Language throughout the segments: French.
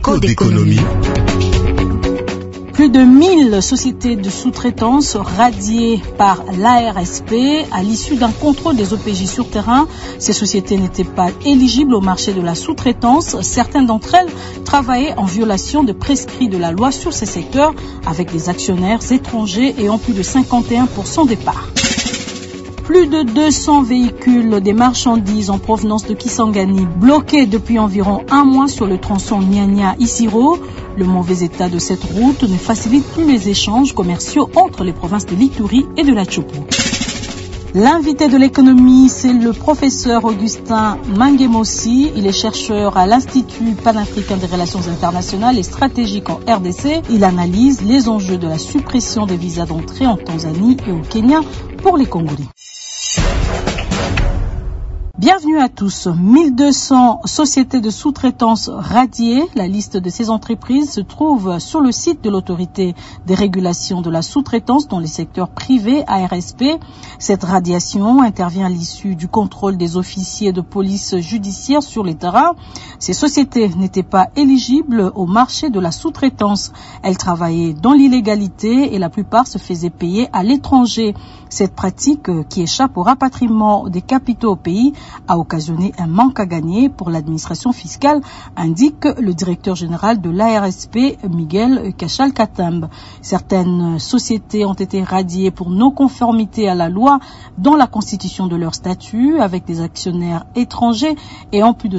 Écho d'économie. Plus de 1000 sociétés de sous-traitance radiées par l'ARSP à l'issue d'un contrôle des OPJ sur terrain. Ces sociétés n'étaient pas éligibles au marché de la sous-traitance. Certaines d'entre elles travaillaient en violation de prescrits de la loi sur ces secteurs avec des actionnaires étrangers ayant plus de 51% des parts. Plus de 200 véhicules des marchandises en provenance de Kisangani bloqués depuis environ un mois sur le tronçon Nyanya-Isiro. Le mauvais état de cette route ne facilite plus les échanges commerciaux entre les provinces de l'Ituri et de la Tchopo. L'invité de l'économie, c'est le professeur Augustin Mangemossi. Il est chercheur à l'Institut panafricain des relations internationales et stratégiques en RDC. Il analyse les enjeux de la suppression des visas d'entrée en Tanzanie et au Kenya pour les Congolais. Bienvenue à tous. 1200 sociétés de sous-traitance radiées. La liste de ces entreprises se trouve sur le site de l'autorité des régulations de la sous-traitance dans les secteurs privés ARSP. Cette radiation intervient à l'issue du contrôle des officiers de police judiciaire sur les terrains. Ces sociétés n'étaient pas éligibles au marché de la sous-traitance. Elles travaillaient dans l'illégalité et la plupart se faisaient payer à l'étranger. Cette pratique, qui échappe au rapatriement des capitaux au pays, a occasionné un manque à gagner pour l'administration fiscale, indique le directeur général de l'ARSP, Miguel Kachal-Katembe. Certaines sociétés ont été radiées pour non-conformité à la loi dans la constitution de leur statut, avec des actionnaires étrangers ayant plus de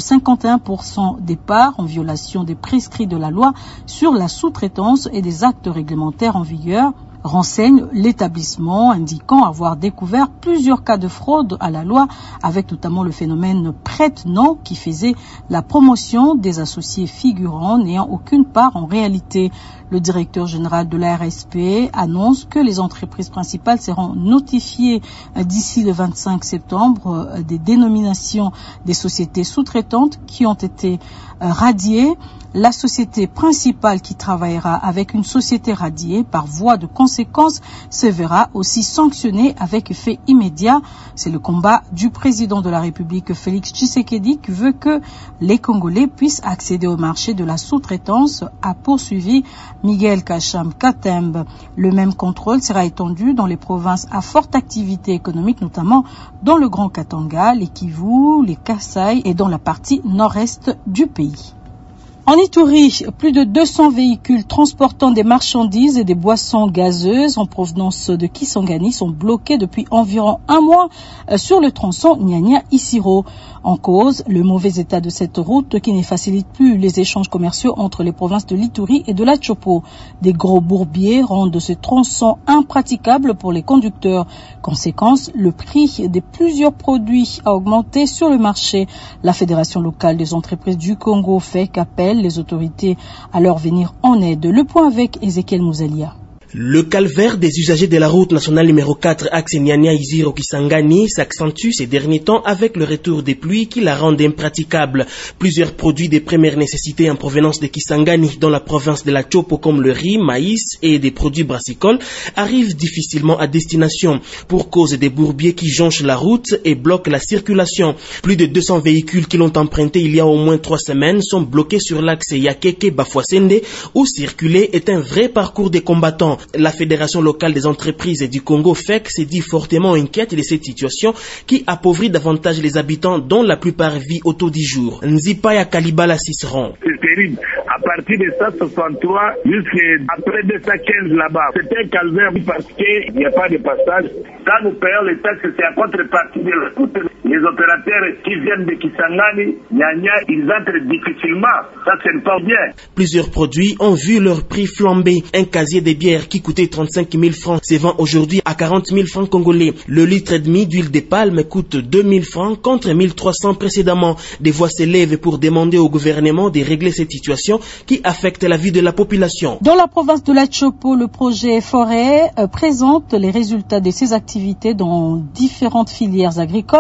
51% des parts en violation des prescrits de la loi sur la sous-traitance et des actes réglementaires en vigueur, renseigne l'établissement, indiquant avoir découvert plusieurs cas de fraude à la loi, avec notamment le phénomène prête-nom qui faisait la promotion des associés figurants n'ayant aucune part en réalité. Le directeur général de l'ARSP annonce que les entreprises principales seront notifiées d'ici le 25 septembre des dénominations des sociétés sous-traitantes qui ont été radiées. La société principale qui travaillera avec une société radiée par voie de conséquence se verra aussi sanctionnée avec effet immédiat. C'est le combat du président de la République, Félix Tshisekedi, qui veut que les Congolais puissent accéder au marché de la sous-traitance, a poursuivi Miguel Kachal-Katembe. Le même contrôle sera étendu dans les provinces à forte activité économique, notamment dans le Grand Katanga, les Kivu, les Kasaï et dans la partie nord-est du pays. En Ituri, plus de 200 véhicules transportant des marchandises et des boissons gazeuses en provenance de Kisangani sont bloqués depuis environ un mois sur le tronçon Nyanya-Isiro. En cause, le mauvais état de cette route qui ne facilite plus les échanges commerciaux entre les provinces de l'Ituri et de la Tchopo. Des gros bourbiers rendent ce tronçon impraticable pour les conducteurs. Conséquence, le prix de plusieurs produits a augmenté sur le marché. La Fédération locale des entreprises du Congo fait qu'appelle les autorités à leur venir en aide. Le point avec Ezekiel Mouzelia. Le calvaire des usagers de la route nationale numéro 4 axe Nyanya-Isiro-Kisangani s'accentue ces derniers temps avec le retour des pluies qui la rendent impraticable. Plusieurs produits de première nécessité en provenance de Kisangani dans la province de la Tchopo comme le riz, maïs et des produits brassicoles arrivent difficilement à destination pour cause des bourbiers qui jonchent la route et bloquent la circulation. Plus de 200 véhicules qui l'ont emprunté il y a au moins 3 semaines sont bloqués sur l'axe Yakeke-Bafouassende où circuler est un vrai parcours des combattants. La Fédération locale des entreprises du Congo FEC s'est dit fortement inquiète de cette situation qui appauvrit davantage les habitants dont la plupart vivent autour du jour. Nzipaya Kalibala Ciceron. C'est terrible. À partir de 163 jusqu'après 215 là-bas, c'était un calvaire parce qu'il n'y a pas de passage. Quand nous payons les taxes, c'est à contrepartie de la route. Les opérateurs qui viennent de Kisangani, Nyanya, ils entrent difficilement. Ça, c'est pas bien. Plusieurs produits ont vu leur prix flamber. Un casier de bière qui coûtait 35 000 francs se vend aujourd'hui à 40 000 francs congolais. Le litre et demi d'huile de palme coûte 2 000 francs contre 1 300 précédemment. Des voix s'élèvent pour demander au gouvernement de régler cette situation qui affecte la vie de la population. Dans la province de la Tchopo, le projet Forêt présente les résultats de ses activités dans différentes filières agricoles.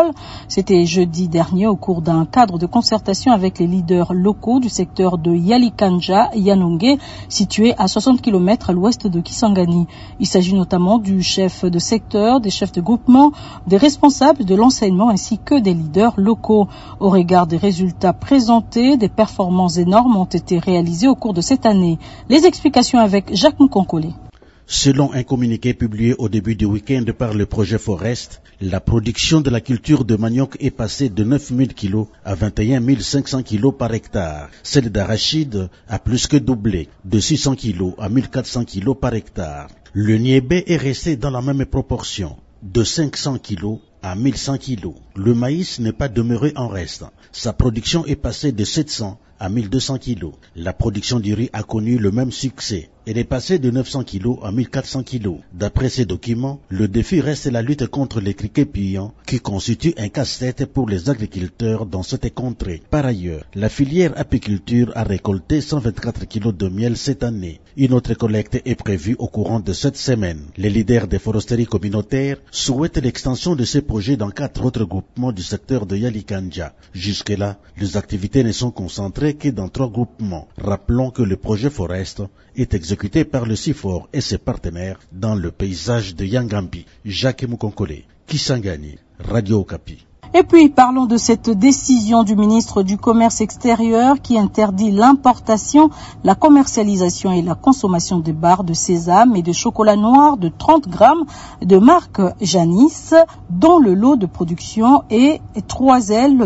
C'était jeudi dernier au cours d'un cadre de concertation avec les leaders locaux du secteur de Yalikanja, Yanongé, situé à 60 km à l'ouest de Kisangani. Il s'agit notamment du chef de secteur, des chefs de groupement, des responsables de l'enseignement ainsi que des leaders locaux. Au regard des résultats présentés, des performances énormes ont été réalisées au cours de cette année. Les explications avec Jacques Moukonkole. Selon un communiqué publié au début du week-end par le projet Forest, la production de la culture de manioc est passée de 9 000 kg à 21 500 kg par hectare. Celle d'arachide a plus que doublé, de 600 kg à 1400 kg par hectare. Le niébé est resté dans la même proportion, de 500 kg à 1100 kg. Le maïs n'est pas demeuré en reste. Sa production est passée de 700 à 1200 kg. La production du riz a connu le même succès. Elle est passée de 900 kg à 1400 kg. D'après ces documents, le défi reste la lutte contre les criquets pillants qui constitue un casse-tête pour les agriculteurs dans cette contrée. Par ailleurs, la filière apiculture a récolté 124 kg de miel cette année. Une autre collecte est prévue au courant de cette semaine. Les leaders des foresteries communautaires souhaitent l'extension de ces projets dans 4 autres groupements du secteur de Yalikanja. Jusque-là, les activités ne sont concentrées que dans 3 groupements. Rappelons que le projet Forest est exécuté par le CIFOR et ses partenaires dans le paysage de Yangambi. Jacques Moukonkole, Kisangani, Radio Okapi. Et puis, parlons de cette décision du ministre du Commerce extérieur qui interdit l'importation, la commercialisation et la consommation de barres de sésame et de chocolat noir de 30 grammes de marque Janis, dont le lot de production est 3L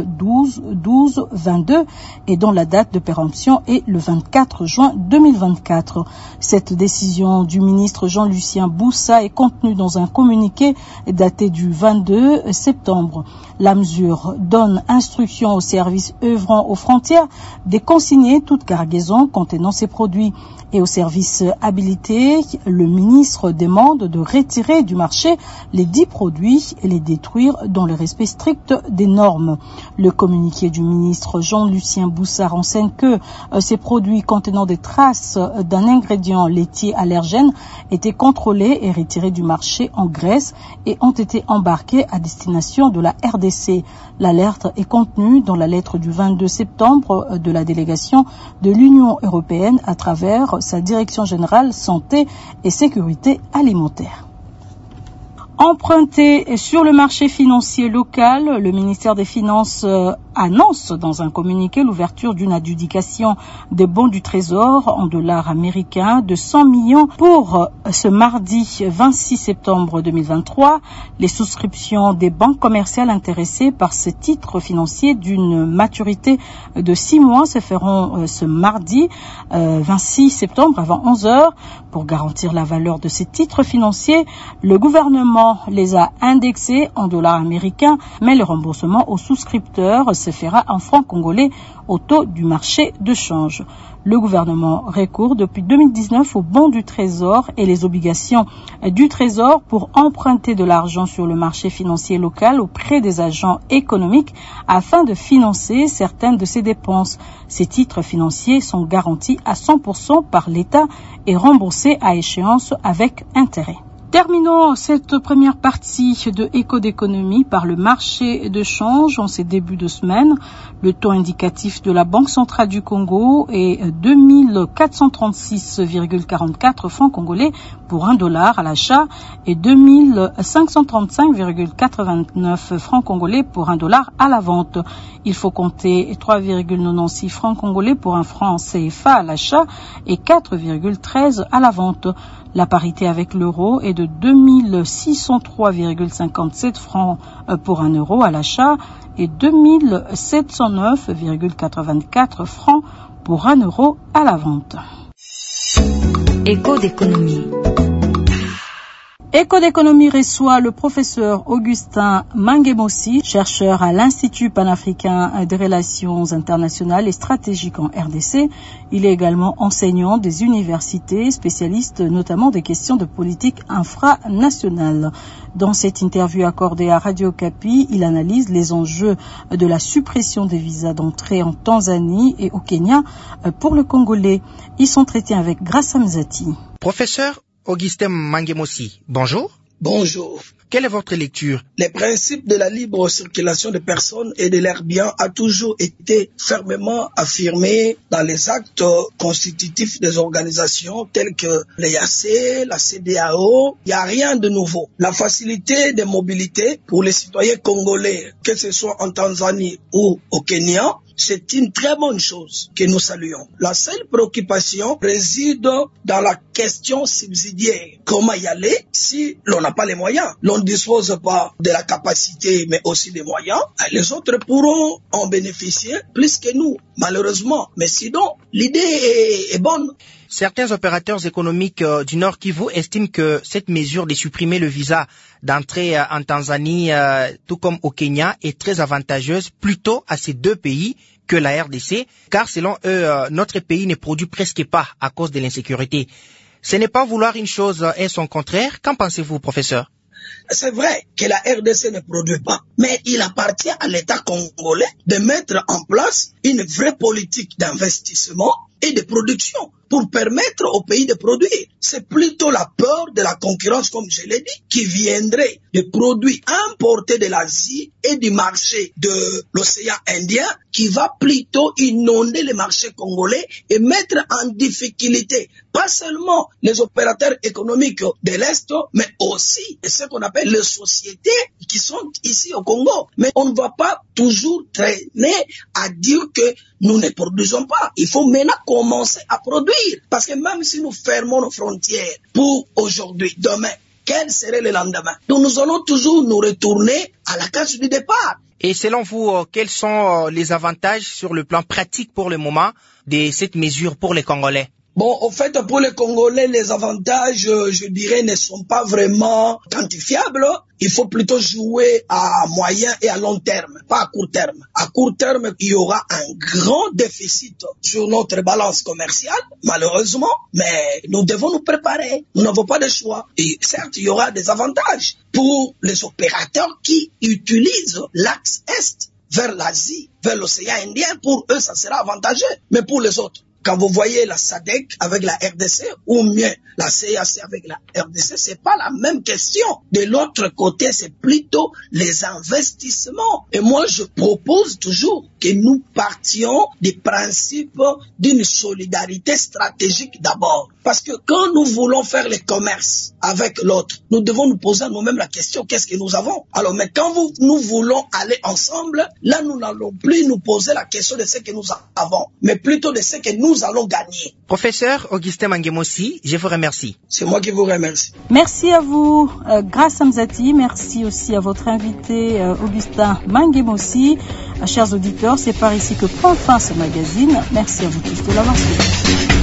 12-12-22 et dont la date de péremption est le 24 juin 2024. Cette décision du ministre Jean-Lucien Boussa est contenue dans un communiqué daté du 22 septembre. La mesure donne instruction aux services œuvrant aux frontières de consigner toute cargaison contenant ces produits. Et aux services habilités, le ministre demande de retirer du marché les 10 produits et les détruire dans le respect strict des normes. Le communiqué du ministre Jean-Lucien Boussa renseigne que ces produits contenant des traces d'un ingrédient laitier allergène étaient contrôlés et retirés du marché en Grèce et ont été embarqués à destination de la RDC. L'alerte est contenue dans la lettre du 22 septembre de la délégation de l'Union européenne à travers sa direction générale santé et sécurité alimentaire. Emprunté sur le marché financier local, le ministère des Finances annonce dans un communiqué l'ouverture d'une adjudication des bons du Trésor en dollars américains de 100 millions pour ce mardi 26 septembre 2023. Les souscriptions des banques commerciales intéressées par ce titre financier d'une maturité de 6 mois se feront ce mardi 26 septembre avant 11h. Pour garantir la valeur de ces titres financiers, le gouvernement les a indexés en dollars américains, mais le remboursement aux souscripteurs se fera en francs congolais au taux du marché de change. Le gouvernement recourt depuis 2019 aux bons du Trésor et les obligations du Trésor pour emprunter de l'argent sur le marché financier local auprès des agents économiques afin de financer certaines de ces dépenses. Ces titres financiers sont garantis à 100% par l'État et remboursés à échéance avec intérêt. Terminons cette première partie de Écho d'économie par le marché de change en ces débuts de semaine. Le taux indicatif de la Banque centrale du Congo est 2436,44 francs congolais pour 1 dollar à l'achat et 2535,89 francs congolais pour 1 dollar à la vente. Il faut compter 3,96 francs congolais pour un franc CFA à l'achat et 4,13 à la vente. La parité avec l'euro est de 2603,57 francs pour 1 euro à l'achat et 2709,84 francs pour 1 euro à la vente. Écho d'économie. Écho d'économie reçoit le professeur Augustin Mangemossi, chercheur à l'Institut panafricain des relations internationales et stratégiques en RDC. Il est également enseignant des universités, spécialiste notamment des questions de politique infranationale. Dans cette interview accordée à Radio Okapi, il analyse les enjeux de la suppression des visas d'entrée en Tanzanie et au Kenya pour le Congolais. Ils sont traités avec Graça Mzati. Professeur Augustin Mangemossi, bonjour. Bonjour. Quelle est votre lecture? Le principe de la libre circulation des personnes et de leurs biens a toujours été fermement affirmé dans les actes constitutifs des organisations telles que l'EAC, la CEDEAO. Il n'y a rien de nouveau. La facilité de mobilité pour les citoyens congolais, que ce soit en Tanzanie ou au Kenya, c'est une très bonne chose que nous saluons. La seule préoccupation réside dans la question subsidiaire. Comment y aller si l'on n'a pas les moyens? L'on ne dispose pas de la capacité, mais aussi des moyens. Les autres pourront en bénéficier plus que nous, malheureusement. Mais sinon, l'idée est bonne. Certains opérateurs économiques du Nord Kivu estiment que cette mesure de supprimer le visa d'entrée en Tanzanie, tout comme au Kenya, est très avantageuse plutôt à ces deux pays que la RDC, car selon eux, notre pays ne produit presque pas à cause de l'insécurité. Ce n'est pas vouloir une chose et son contraire. Qu'en pensez-vous, professeur? C'est vrai que la RDC ne produit pas, mais il appartient à l'État congolais de mettre en place une vraie politique d'investissement et de production pour permettre au pays de produire. C'est plutôt la peur de la concurrence, comme je l'ai dit, qui viendrait de produits importés de l'Asie et du marché de l'océan Indien, qui va plutôt inonder le marché congolais et mettre en difficulté pas seulement les opérateurs économiques de l'Est, mais aussi ce qu'on appelle les sociétés qui sont ici au Congo. Mais on ne va pas toujours traîner à dire que nous ne produisons pas. Il faut maintenant commencer à produire. Parce que même si nous fermons nos frontières pour aujourd'hui, demain, quel serait le lendemain? Donc nous allons toujours nous retourner à la case du départ. Et selon vous, quels sont les avantages sur le plan pratique pour le moment de cette mesure pour les Congolais? Bon, au fait, pour les Congolais, les avantages, je dirais, ne sont pas vraiment quantifiables. Il faut plutôt jouer à moyen et à long terme, pas à court terme. À court terme, il y aura un grand déficit sur notre balance commerciale, malheureusement, mais nous devons nous préparer. Nous n'avons pas de choix. Et certes, il y aura des avantages pour les opérateurs qui utilisent l'axe Est vers l'Asie, vers l'océan Indien. Pour eux, ça sera avantageux. Mais pour les autres, quand vous voyez la SADC avec la RDC ou mieux la CAC avec la RDC, c'est pas la même question. De l'autre côté, c'est plutôt les investissements. Et moi, je propose toujours que nous partions du principe d'une solidarité stratégique d'abord. Parce que quand nous voulons faire le commerce avec l'autre, nous devons nous poser à nous-mêmes la question, qu'est-ce que nous avons? Alors, mais quand nous voulons aller ensemble, là, nous n'allons plus nous poser la question de ce que nous avons, mais plutôt de ce que nous allons gagner. Professeur Augustin Mangemossi, je vous remercie. C'est moi qui vous remercie. Merci à vous, Grace Amzati. Merci aussi à votre invité, Augustin Mangemossi. Chers auditeurs, c'est par ici que prend fin ce magazine. Merci à vous tous de l'avoir suivi.